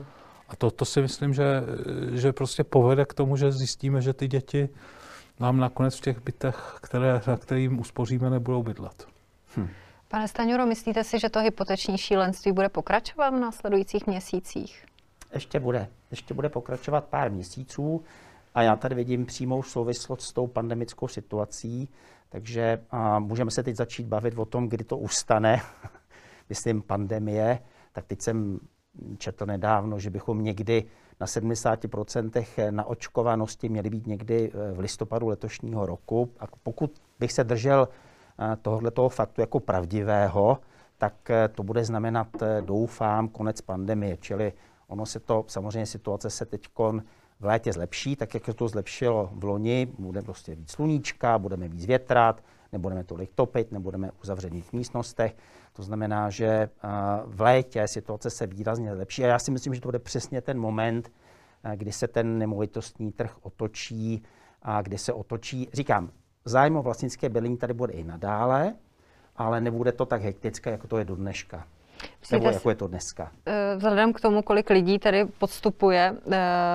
S2: A to, to si myslím, že, že prostě povede k tomu, že zjistíme, že ty děti nám nakonec v těch bytech, které, na kterým uspoříme, nebudou bydlet.
S1: Hm. Pane Staňuro, myslíte si, že to hypoteční šílenství bude pokračovat v následujících měsících?
S3: Ještě bude. Ještě bude pokračovat pár měsíců a já tady vidím přímou souvislost s tou pandemickou situací, takže a, můžeme se teď začít bavit o tom, kdy to ustane, myslím pandemie, tak teď jsem četl nedávno, že bychom někdy na sedmdesát procent naočkovanosti měli být někdy v listopadu letošního roku. A pokud bych se držel tohoto faktu jako pravdivého, tak to bude znamenat, doufám, konec pandemie. Čili ono se to, samozřejmě situace se teď v létě zlepší, tak jak se to zlepšilo v loni, bude prostě víc sluníčka, budeme víc větrat, nebudeme tolik topit, nebudeme uzavření v místnostech. To znamená, že v létě situace se výrazně zlepší a já si myslím, že to bude přesně ten moment, kdy se ten nemovitostní trh otočí a kdy se otočí, říkám, zájem o vlastnické bydlení tady bude i nadále, ale nebude to tak hektické, jako to je do dneška.
S1: Myslíte
S3: Nebo jako je to dneska.
S1: Vzhledem k tomu, kolik lidí tady podstupuje uh,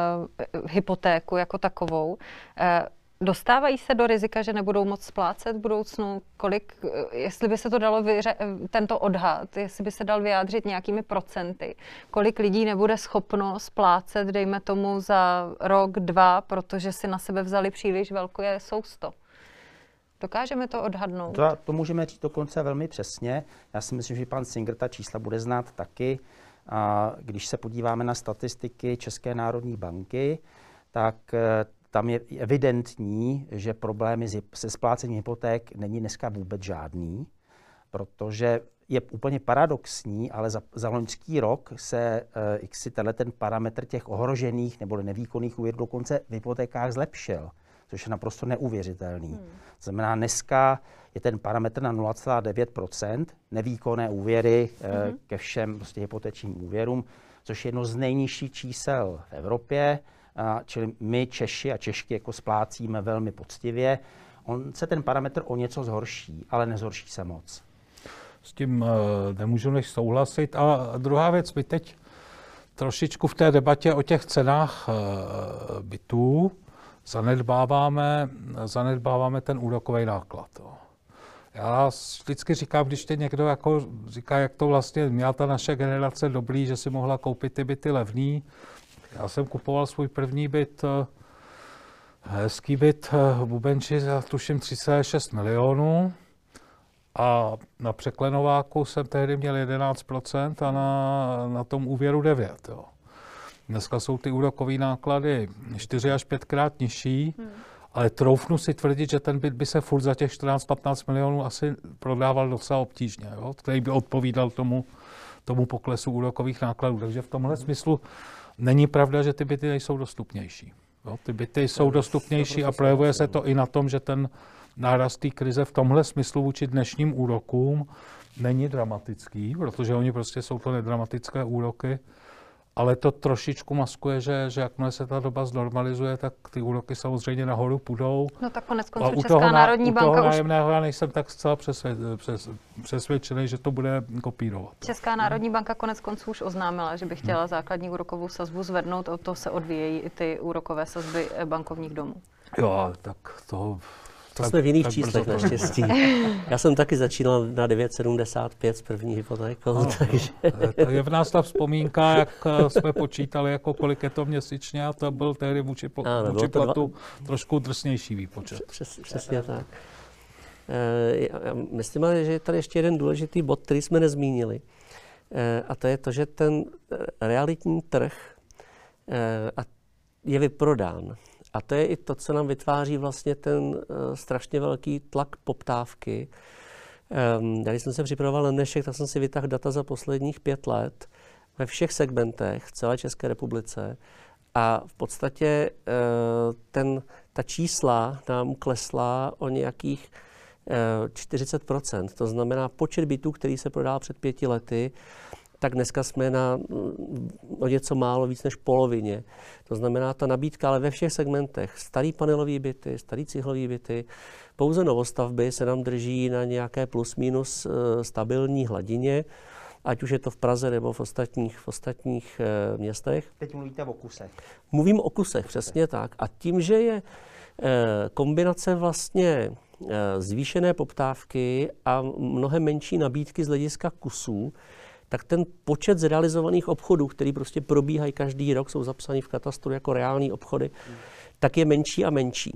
S1: hypotéku jako takovou, uh, dostávají se do rizika, že nebudou moc splácet v budoucnu? Kolik, jestli by se to dalo vyře- tento odhad, jestli by se dal vyjádřit nějakými procenty, kolik lidí nebude schopno splácet, dejme tomu za rok, dva, protože si na sebe vzali příliš velké sousto? Dokážeme to odhadnout?
S3: To, to můžeme říct dokonce velmi přesně. Já si myslím, že pan Singer ta čísla bude znát taky. A když se podíváme na statistiky České národní banky, tak tam je evidentní, že problémy se splácením hypoték není dneska vůbec žádný, protože je úplně paradoxní, ale za, za loňský rok se uh, si tenhle ten parametr těch ohrožených nebo nevýkonných úvěrů dokonce v hypotékách zlepšil, což je naprosto neuvěřitelný. Hmm. Znamená, dneska je ten parametr na nula celá devět procent nevýkonné úvěry hmm. uh, ke všem prostě hypotečním úvěrům, což je jedno z nejnižších čísel v Evropě čili my Češi a Češky jako splácíme velmi poctivě. On se ten parametr o něco zhorší, ale nezhorší se moc.
S2: S tím nemůžu než souhlasit. A druhá věc, my teď trošičku v té debatě o těch cenách bytů zanedbáváme, zanedbáváme ten úrokový náklad. Já vždycky říkám, když teď někdo jako říká, jak to vlastně měla ta naše generace dobrý, že si mohla koupit ty byty levný. Já jsem kupoval svůj první byt, hezký byt v Bubenči za tuším tři celá šest milionů a na Překlenováku jsem tehdy měl jedenáct procent a na, na tom úvěru devět. Jo. Dneska jsou ty úrokové náklady čtyři až pětkrát nižší, hmm. ale troufnu si tvrdit, že ten byt by se furt za těch čtrnáct patnáct milionů asi prodával docela obtížně, jo, který by odpovídal tomu, tomu poklesu úrokových nákladů. Takže v tomhle smyslu není pravda, že ty byty nejsou dostupnější. Jo, ty byty jsou dostupnější a projevuje se to i na tom, že ten nárast té krize v tomhle smyslu vůči dnešním úrokům není dramatický, protože oni prostě jsou to nedramatické úroky, ale to trošičku maskuje, že, že jakmile se ta doba znormalizuje, tak ty úroky samozřejmě nahoru půjdou.
S1: No tak konec konců Česká národní banka
S2: už... U toho
S1: už...
S2: nájemného já nejsem tak zcela přesvěd, přes, přesvědčený, že to bude kopírovat.
S1: Česká národní banka konec konců už oznámila, že by chtěla základní úrokovou sazbu zvednout, od toho se odvíjejí i ty úrokové sazby bankovních domů.
S2: Jo, tak to...
S4: To
S2: tak,
S4: jsme v jiných číslech naštěstí. Já jsem taky začínal na devět sedmdesát pět s první hypotékou, no, takže...
S2: Je v nás ta vzpomínka, jak jsme počítali, jako kolik je to měsíčně, a to byl tehdy vůči, pl- ano, vůči platu dva... trošku drsnější výpočet.
S4: Přes, přesně tak. E, já myslím, že je tady ještě jeden důležitý bod, který jsme nezmínili. E, a to je to, že ten realitní trh e, je vyprodán. A to je i to, co nám vytváří vlastně ten uh, strašně velký tlak poptávky. Um, když jsem se připravoval na dnešek, tak jsem si vytáhl data za posledních pět let ve všech segmentech v celé České republice. A v podstatě uh, ten, ta čísla nám klesla o nějakých uh, čtyřicet procent. To znamená počet bytů, který se prodal před pěti lety, tak dneska jsme na o něco málo víc než polovině. To znamená, ta nabídka, ale ve všech segmentech, starý panelový byty, starý cihlový byty, pouze novostavby se nám drží na nějaké plus minus stabilní hladině, ať už je to v Praze nebo v ostatních, v ostatních městech.
S3: Teď mluvíte o kusech.
S4: Mluvím o kusech, přesně tak. A tím, že je kombinace vlastně zvýšené poptávky a mnohem menší nabídky z hlediska kusů, tak ten počet zrealizovaných obchodů, který prostě probíhají každý rok, jsou zapsaný v katastru jako reální obchody, hmm. tak je menší a menší.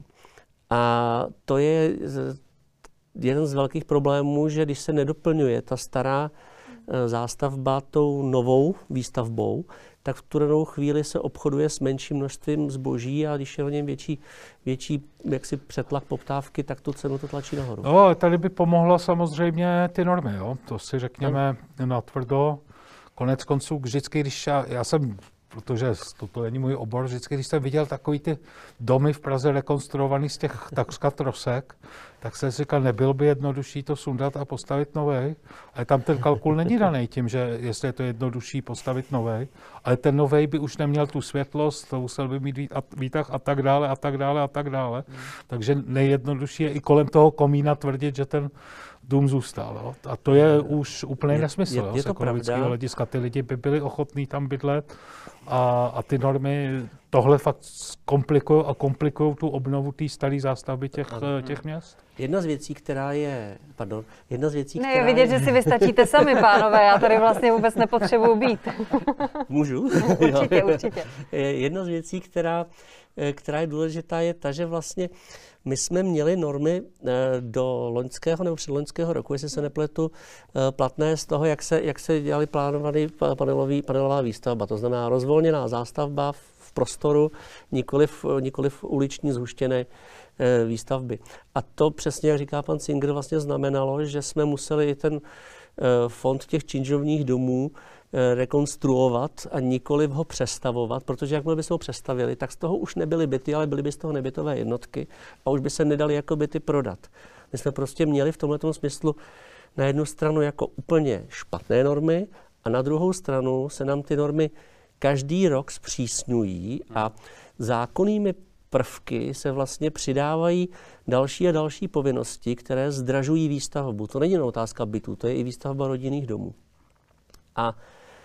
S4: A to je jeden z velkých problémů, že když se nedoplňuje ta stará zástavba tou novou výstavbou, tak v tu danou chvíli se obchoduje s menším množstvím zboží a když je o něm větší, větší jaksi přetlak poptávky, tak tu cenu to tlačí nahoru.
S2: No, ale tady by pomohlo samozřejmě ty normy, jo? To si řekněme natvrdo. Konec konců vždycky, když já, já jsem, protože toto není můj obor, vždycky, když jsem viděl takový ty domy v Praze rekonstruovaný z těch takřka trosek, tak jsem si říkal, nebylo by jednodušší to sundat a postavit novej. Ale tam ten kalkul není daný tím, že jestli je to jednodušší postavit novej, ale ten novej by už neměl tu světlost, to musel by mít výtah a tak dále a tak dále a tak dále. Hmm. Takže nejjednodušší je i kolem toho komína tvrdit, že ten dům zůstal. Jo? A to je už úplný nesmysl.
S4: Je, je, je
S2: z ekonomického hlediska. Ty lidi by byli ochotní tam bydlet a, a ty normy tohle fakt komplikují a komplikují tu obnovu té staré zástavby těch, těch měst.
S4: Jedna z věcí, která je, pardon, jedna z věcí,
S1: ne,
S4: která
S1: je vidět,
S4: je...
S1: že si vystačíte sami, pánové, já tady vlastně vůbec nepotřebuji být.
S4: Můžu?
S1: Určitě, určitě.
S4: Jedna z věcí, která, která je důležitá, je ta, že vlastně my jsme měli normy do loňského nebo předloňského roku, jestli se nepletu, platné z toho, jak se, jak se dělali plánovaný panelový, panelová výstavba. To znamená rozvolněná zástavba v prostoru, nikoliv, nikoliv uliční zhuštěné výstavby. A to přesně, jak říká pan Singer, vlastně znamenalo, že jsme museli ten fond těch činžovních domů rekonstruovat a nikoliv ho přestavovat, protože jakmile bychom ho přestavili, tak z toho už nebyly byty, ale byly by z toho nebytové jednotky a už by se nedaly jako byty prodat. My jsme prostě měli v tomto smyslu na jednu stranu jako úplně špatné normy a na druhou stranu se nám ty normy každý rok zpřísňují a zákonnými prvky se vlastně přidávají další a další povinnosti, které zdražují výstavbu. To není jen otázka bytů, to je i výstavba rodinných domů. A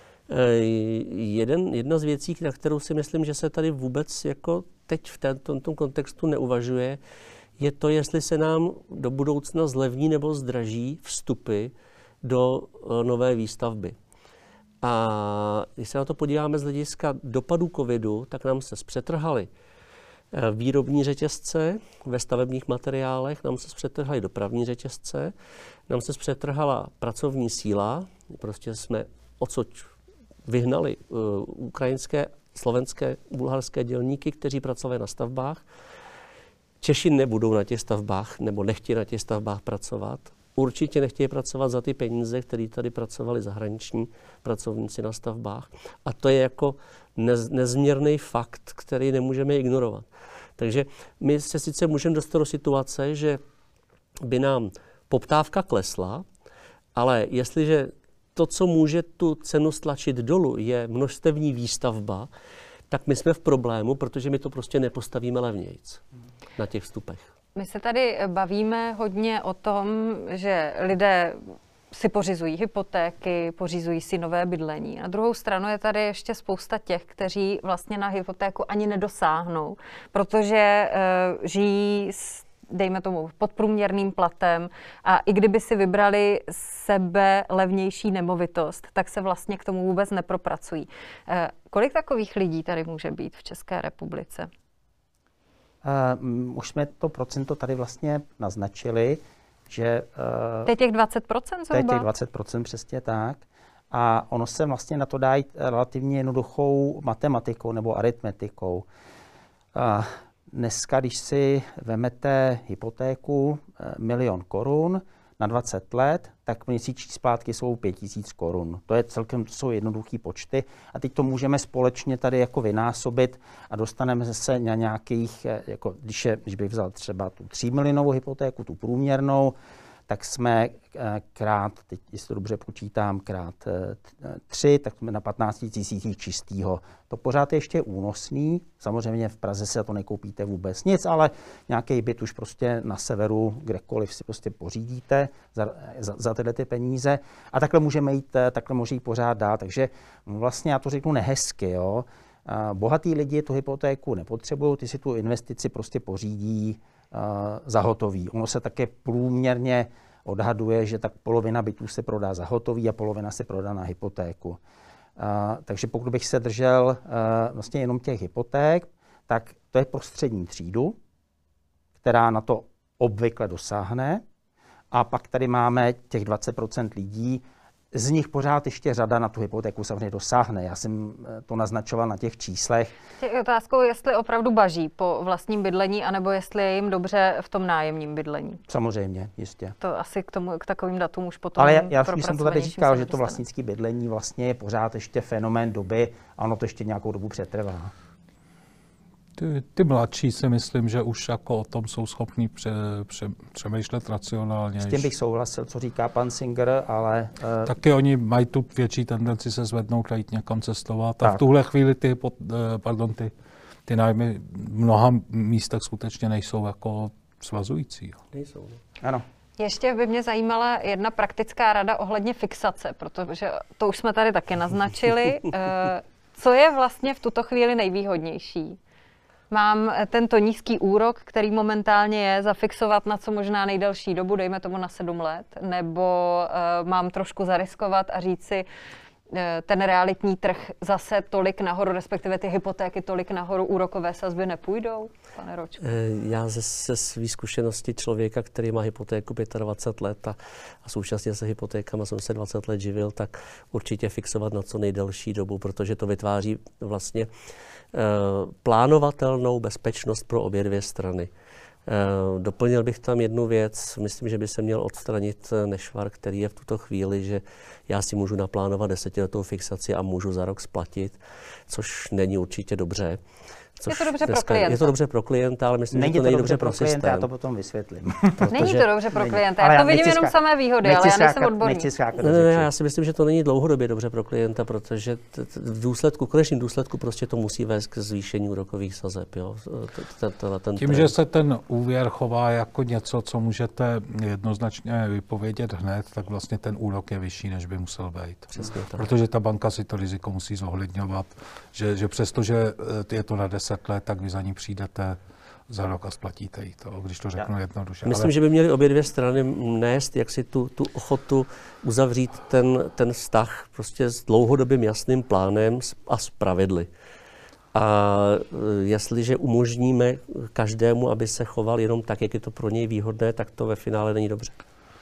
S4: jeden, jedna z věcí, na kterou si myslím, že se tady vůbec jako teď v tomto kontextu neuvažuje, je to, jestli se nám do budoucna zlevní nebo zdraží vstupy do nové výstavby. A když se na to podíváme z hlediska dopadu covidu, tak nám se zpřetrhaly výrobní řetězce ve stavebních materiálech, nám se zpřetrhaly dopravní řetězce, nám se zpřetrhala pracovní síla, prostě jsme odsud vyhnali uh, ukrajinské, slovenské, bulharské dělníky, kteří pracovali na stavbách. Češi nebudou na těch stavbách nebo nechtějí na těch stavbách pracovat. Určitě nechtějí pracovat za ty peníze, které tady pracovali zahraniční pracovníci na stavbách. A to je jako nez, nezměrný fakt, který nemůžeme ignorovat. Takže my se sice můžeme dostat do situace, že by nám poptávka klesla, ale jestliže to, co může tu cenu stlačit dolů, je množstevní výstavba, tak my jsme v problému, protože my to prostě nepostavíme levnějc na těch vstupech.
S1: My se tady bavíme hodně o tom, že lidé si pořizují hypotéky, pořizují si nové bydlení. Na druhou stranu je tady ještě spousta těch, kteří vlastně na hypotéku ani nedosáhnou, protože uh, žijí s, dejme tomu, podprůměrným platem a i kdyby si vybrali sebe levnější nemovitost, tak se vlastně k tomu vůbec nepropracují. Uh, kolik takových lidí tady může být v České republice?
S3: Uh, už jsme to procento tady vlastně naznačili, že... Uh,
S1: to je těch dvacet procent zhruba?
S3: To je těch dvacet procent přesně tak. A ono se vlastně na to dá jít relativně jednoduchou matematikou nebo aritmetikou. Uh, dneska, když si vemete hypotéku uh, milion korun na dvacet let, tak měsíční splátky jsou pět tisíc korun. To je celkem, to jsou jednoduchý počty. A teď to můžeme společně tady jako vynásobit a dostaneme se na nějakých, jako když, je, když bych vzal třeba tu třímilionovou hypotéku, tu průměrnou, tak jsme krát, teď jestli to dobře počítám, krát tři, tak jsme na patnáct tisíc čistýho. To pořád je ještě únosný. Samozřejmě v Praze se to nekoupíte vůbec nic, ale nějaký byt už prostě na severu, kdekoliv si prostě pořídíte za, za, za tyhle ty peníze. A takhle můžeme jít, takhle může jít pořád dál. Takže vlastně já to řeknu nehezky, jo. Bohatý lidi tu hypotéku nepotřebují, ty si tu investici prostě pořídí za hotový. Ono se také průměrně odhaduje, že tak polovina bytů se prodá za hotový a polovina se prodá na hypotéku. Takže pokud bych se držel vlastně jenom těch hypoték, tak to je pro střední třídu, která na to obvykle dosáhne. A pak tady máme těch dvacet procent lidí, z nich pořád ještě řada na tu hypotéku samozřejmě dosáhne. Já jsem to naznačoval na těch číslech.
S1: Je otázkou, jestli opravdu baží po vlastním bydlení, anebo jestli je jim dobře v tom nájemním bydlení.
S3: Samozřejmě, jistě.
S1: To asi k tomu, k takovým datům už potom.
S3: Ale já, já už jsem to tady říkal, že to vlastnické bydlení vlastně je pořád ještě fenomén doby a ono to ještě nějakou dobu přetrvá.
S2: Ty, ty mladší si myslím, že už jako o tom jsou schopní pře, pře, přemýšlet racionálně.
S3: S tím bych souhlasil, co říká pan Singer, ale... Uh...
S2: Taky oni mají tu větší tendenci se zvednout a jít někam cestovat.
S3: Tak.
S2: A v tuhle chvíli ty, pardon, ty, ty nájmy v mnoha místech skutečně nejsou jako svazující.
S4: Nejsou.
S3: Ano.
S1: Ještě by mě zajímala jedna praktická rada ohledně fixace, protože to už jsme tady taky naznačili. Co je vlastně v tuto chvíli nejvýhodnější? Mám tento nízký úrok, který momentálně je, zafixovat na co možná nejdelší dobu, dejme tomu na sedm let, nebo uh, mám trošku zariskovat a říct si, uh, ten realitní trh zase tolik nahoru, respektive ty hypotéky tolik nahoru, úrokové sazby nepůjdou, pane Ročku?
S4: Já ze, ze své zkušenosti člověka, který má hypotéku dvacet pět let a, a současně se hypotékama jsem se dvacet let živil, tak určitě fixovat na co nejdelší dobu, protože to vytváří vlastně plánovatelnou bezpečnost pro obě dvě strany. Doplnil bych tam jednu věc, myslím, že by se měl odstranit nešvar, který je v tuto chvíli, že já si můžu naplánovat desetiletou fixaci a můžu za rok splatit, což není určitě dobře.
S1: Je to dobře pro klienta.
S4: Je to dobře pro klienta, ale myslím,
S3: není
S4: že to není
S3: to
S4: dobře pro
S3: klienta,
S4: systém.
S3: já to potom vysvětlím.
S1: Není to dobře pro klienta,
S3: Ale
S1: já
S3: já
S1: to vidím
S3: nechci
S1: jenom
S3: ská-
S1: samé výhody,
S3: nechci
S1: ale já nejsem
S3: skákat-
S1: odborník.
S3: nechci skákat do
S4: Ne, ne, ne,
S3: řeči.
S4: já si myslím, že to není dlouhodobě dobře pro klienta, protože t- t- v důsledku, v konečném důsledku prostě to musí vést k zvýšení úrokových sazeb. Jo? T- t- ten
S2: Tím,
S4: trend.
S2: že se ten úvěr chová jako něco, co můžete jednoznačně vypovědět hned, tak vlastně ten úrok je vyšší, než by musel být.
S4: Přesně tak.
S2: Protože ta banka si to riziko musí zohledňovat, že, že přestože je to na deset let, tak vy za ní přijdete za rok a splatíte jí to, když to řeknu jednoduše.
S4: Myslím,
S2: Ale
S4: že by měly obě dvě strany nést jak si tu, tu ochotu uzavřít ten, ten vztah prostě s dlouhodobým jasným plánem s- a s pravidly. A e, jestliže umožníme každému, aby se choval jenom tak, jak je to pro něj výhodné, tak to ve finále není dobře.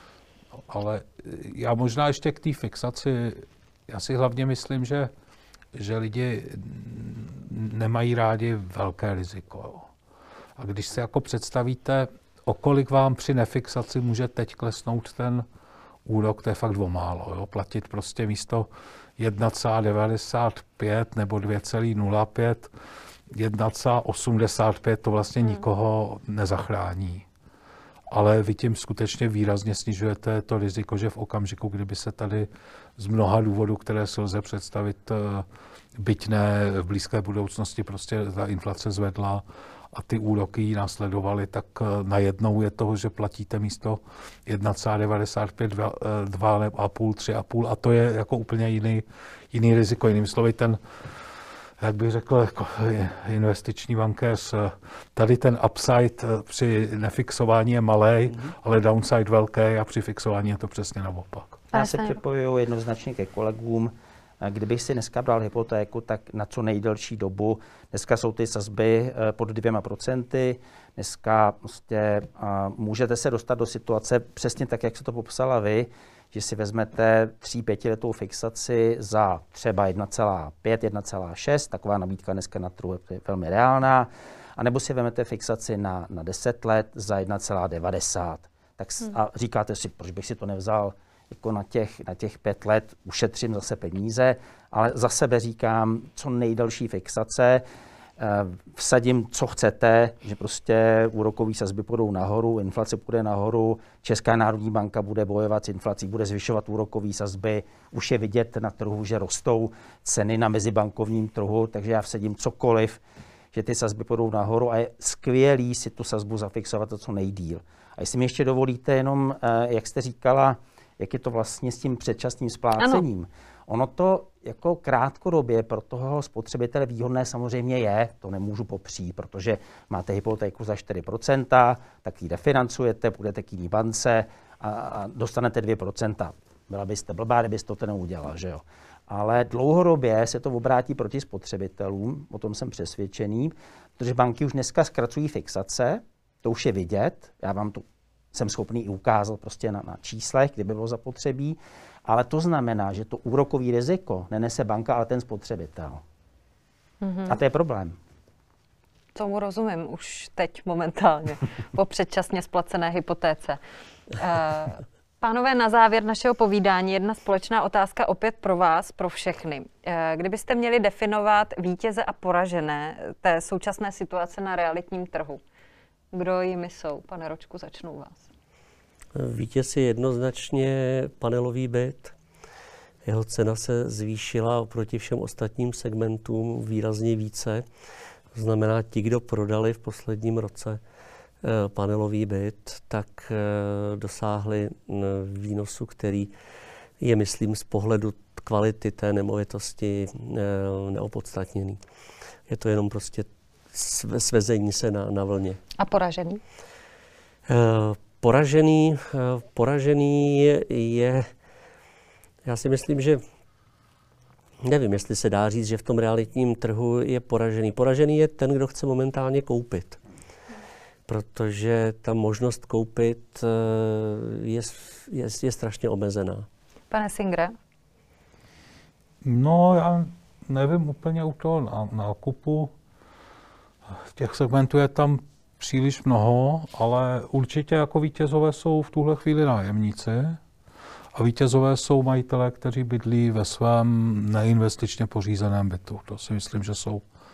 S2: ale já možná ještě k té fixaci, já si hlavně myslím, že, že lidi nemají rádi velké riziko. Jo. A když si jako představíte, o kolik vám při nefixaci může teď klesnout ten úrok, to je fakt o málo. Jo. Platit prostě místo jedna celá devadesát pět nebo dvě celá nula pět, jedna celá osmdesát pět to vlastně nikoho nezachrání. Ale vy tím skutečně výrazně snižujete to riziko, že v okamžiku, kdyby se tady z mnoha důvodů, které si lze představit, byť ne v blízké budoucnosti, prostě ta inflace zvedla a ty úroky ji následovaly, tak najednou je toho, že platíte místo jedna celá devadesát pět, dva a půl, tři a půl a to je jako úplně jiný, jiný riziko. Jinými slovy, ten, jak bych řekl, jako investiční bankéř, tady ten upside při nefixování je malej, mm-hmm. ale downside velký a při fixování je to přesně naopak.
S3: Já se připojuji jednoznačně ke kolegům. Kdybych si dneska bral hypotéku, tak na co nejdelší dobu. Dneska jsou ty sazby pod dvěma procenty. Dneska prostě můžete se dostat do situace přesně tak, jak se to popsala vy, že si vezmete tří, pětiletou fixaci za třeba jedna celá pět, jedna celá šest, taková nabídka dneska na trhu je velmi reálná, anebo si vezmete fixaci na, na deset let za jedna celá devadesát. Tak hmm. a říkáte si, proč bych si to nevzal jako na těch, na těch pět let, ušetřím zase peníze, ale za sebe říkám, co nejdelší fixace, vsadím, co chcete, že prostě úrokové sazby půjdou nahoru, inflace půjde nahoru, Česká národní banka bude bojovat s inflací, bude zvyšovat úrokové sazby, už je vidět na trhu, že rostou ceny na mezibankovním trhu, takže já vsadím cokoliv, že ty sazby půjdou nahoru a je skvělý si tu sazbu zafixovat to co nejdýl. A jestli mi ještě dovolíte jenom, jak jste říkala, jak je to vlastně s tím předčasným splácením. Ano. Ono to jako krátkodobě pro toho spotřebitele výhodné samozřejmě je, to nemůžu popřít, protože máte hypotéku za čtyři procenta, tak ji refinancujete, půjdete k jiný bance a, a dostanete dvě procenta. Byla byste blbá, kdybyste to neudělal, že jo. Ale dlouhodobě se to obrátí proti spotřebitelům, o tom jsem přesvědčený, protože banky už dneska zkracují fixace, to už je vidět, já vám to jsem schopný i ukázat prostě na, na číslech, kdyby bylo zapotřebí, ale to znamená, že to úrokový riziko nenese banka, ale ten spotřebitel. Mm-hmm. A to je problém.
S1: Tomu rozumím už teď momentálně, po předčasně splacené hypotéce. Pánové, na závěr našeho povídání jedna společná otázka opět pro vás, pro všechny. Kdybyste měli definovat vítěze a poražené té současné situace na realitním trhu, kdo jimi jsou? Pane Ročku, začnu u vás.
S4: Vítěz je jednoznačně panelový byt. Jeho cena se zvýšila oproti všem ostatním segmentům výrazně více. To znamená, ti, kdo prodali v posledním roce panelový byt, tak dosáhli výnosu, který je, myslím, z pohledu kvality té nemovitosti neopodstatněný. Je to jenom prostě svezení se na, na vlně.
S1: A poražený?
S4: Uh, poražený, uh, poražený je, je, já si myslím, že nevím, jestli se dá říct, že v tom realitním trhu je poražený. Poražený je ten, kdo chce momentálně koupit. Protože ta možnost koupit uh, je, je, je strašně omezená.
S1: Pane Singre?
S2: No, já nevím úplně u toho nákupu. Těch segmentů je tam příliš mnoho, ale určitě jako vítězové jsou v tuhle chvíli nájemníci a vítězové jsou majitelé, kteří bydlí ve svém neinvestičně pořízeném bytu. To si myslím, že jsou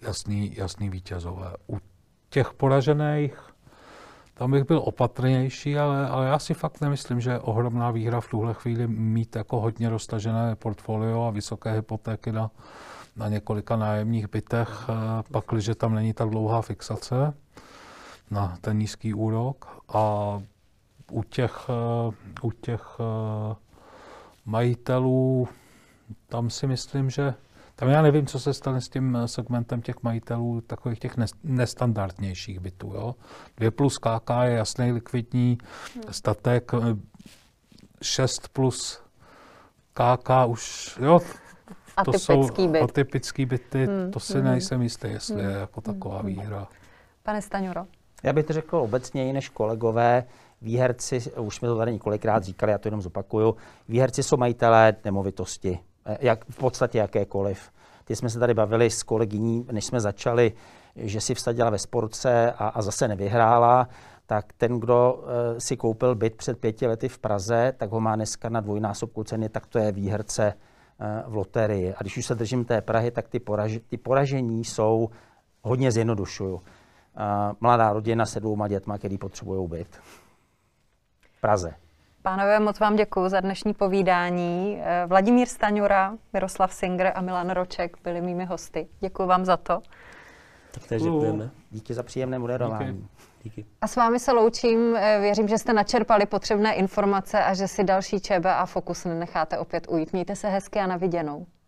S2: jasný, jasný vítězové. U těch poražených, tam bych byl opatrnější, ale, ale já si fakt nemyslím, že je ohromná výhra v tuhle chvíli mít jako hodně roztažené portfolio a vysoké hypotéky na, na několika nájemních bytech, pakliže tam není tak dlouhá fixace na ten nízký úrok. A u těch, u těch majitelů, tam si myslím, že tam já nevím, co se stane s tím segmentem těch majitelů takových těch nestandardnějších bytů. Jo? Dvě plus K K je jasný likvidní statek, šest plus K K už, jo, to
S1: atypický
S2: jsou
S1: byt.
S2: atypický byty, hmm. to si
S1: hmm.
S2: nejsem jistý, jestli
S1: hmm.
S2: je jako taková
S1: hmm.
S2: výhra.
S1: Pane Staňuro.
S3: Já bych to řekl obecněji než kolegové. Výherci, už jsme to tady několikrát říkali, já to jenom zopakuju, výherci jsou majitelé nemovitosti, jak, v podstatě jakékoliv. Ty jsme se tady bavili s kolegyní, než jsme začali, že si vsadila ve sportce a, a zase nevyhrála, tak ten, kdo uh, si koupil byt před pěti lety v Praze, tak ho má dneska na dvojnásobku ceny, tak to je výherce uh, v loterii. A když už se držím té Prahy, tak ty, poraž, ty poražení jsou, hodně zjednodušuju. Uh, mladá rodina se dvouma dětma, který potřebují byt v Praze.
S1: Pánové, moc vám děkuji za dnešní povídání. Vladimír Staňura, Miroslav Singer a Milan Roček byli mými hosty. Děkuji vám za to.
S4: Tak též děkujeme.
S3: Díky za příjemné moderování.
S2: Díky.
S4: Díky.
S1: A s vámi se loučím. Věřím, že jste načerpali potřebné informace a že si další ČB a Fokus nenecháte opět ujít. Mějte se hezky a na viděnou.